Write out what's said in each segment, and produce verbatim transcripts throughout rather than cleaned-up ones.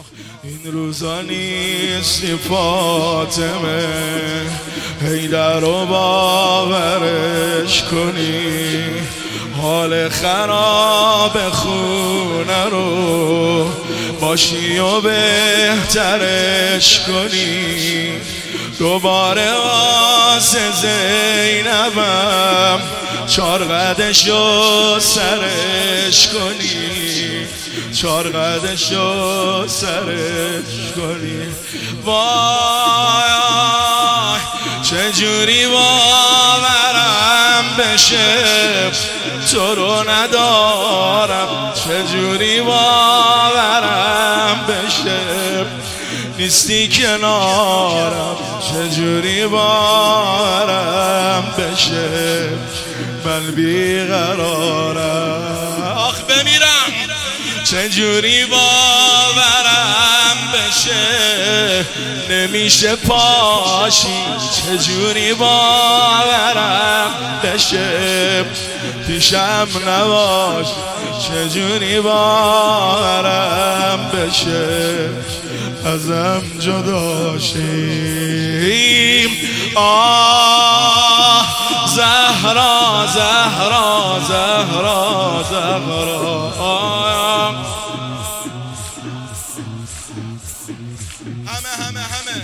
این روزا نیستی فاطمه، حیدر رو باورش کنی، حال خراب خونه رو باشی و بهترش کنی. دوباره واسه زینبم چار قدشو سرش کنی، چار قدشو سرش کنی. وای چجوری باورم بشه تو رو ندارم، چجوری باورم بشه نیستی کنارم، چجوری باورم بشه من بیقرارم. آخ بمیرم چجوری باورم بشه نمیشه پاشی، چجوری باورم بشه پیشم نباش، چجوری باورم بشه ازم جدا شیم. آه زهرا زهرا زهرا زهرا آه. همه همه همه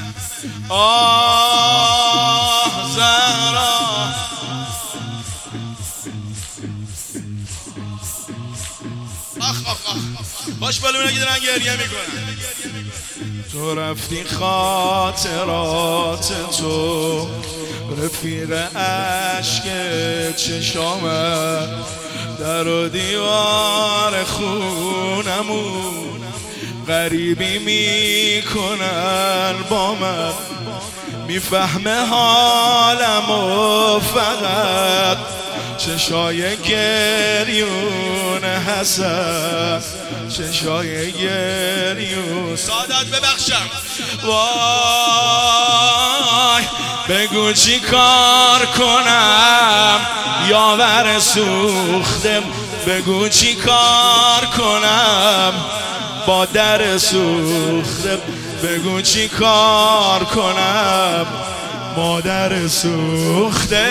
آه زهرا آخ آخ آخ باش بالونه که دارن گریه میکنن. تو رفتی خاطرات تو رفیق عشق چشامت، در و دیوار خونمون غریبی میکنن با من، میفهمه حالمو فقط چشای گریون حسن، چشای گریون سادات ببخشم. وای بگو چی کار کنم یاور سوختم، بگو چی کار کنم با در سوختم، بگو چی کار کنم مادر سوخته،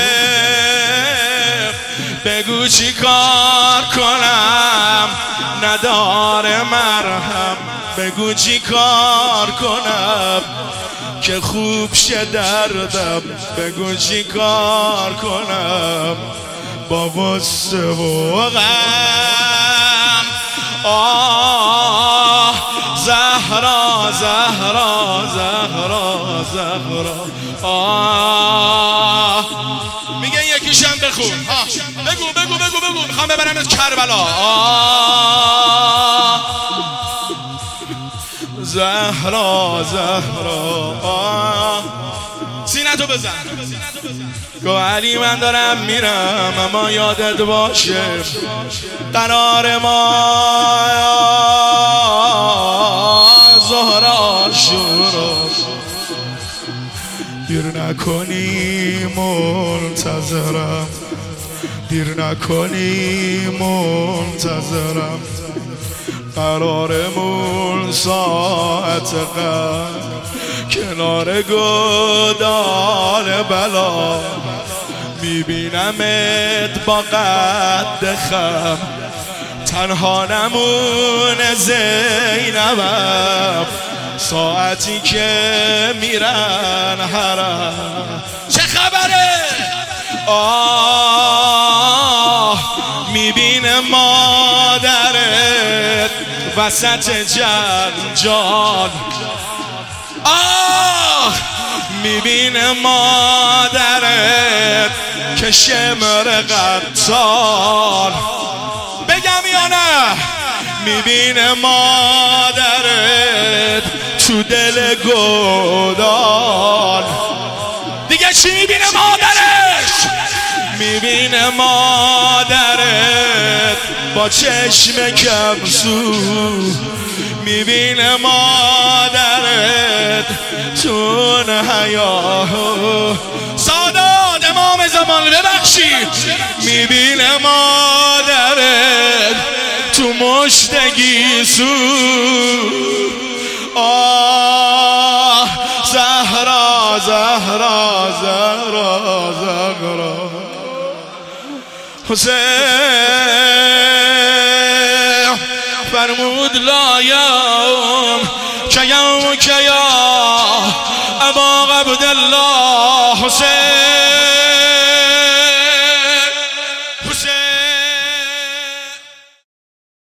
بگو چی کار کنم نداره مرهم، بگو چی کار کنم که خوب شه دردم، بگو چی کار کنم با غصه و غم. آه زهرا زهرا زهرا زهرا آه. میگه یکیشم بخون آه. بگو بگو بگو بگو میخوام ببرم از کربلا. آه زهرا زهرا آه. سینتو بزن گو علی من دارم میرم اما یادت باشه قرار ما زهرا شورا، دیر نکنی منتظرم، دیر نکنی منتظرم، قرارمون ساعت قدر کنار گودال بلا، میبینمت با قد خم تنها نمونه زینبم، ساعتی که میرن حرم چه خبره؟ آه میبینه مادرت وسط جنجال، آه میبینه مادرت که شمر قتال، بگم یا نه؟ میبینه مادرت تو دل گودال، دیگه چی میبینه مادرش؟ میبینه مادرت با چشم کمسو، میبینه مادرت تون حیا سادات امام زمان ببخشید، میبینه مادرت تو مشتگی سو زهرا زهرا حسین فرمود لایم کیم کیا ابا عبدالله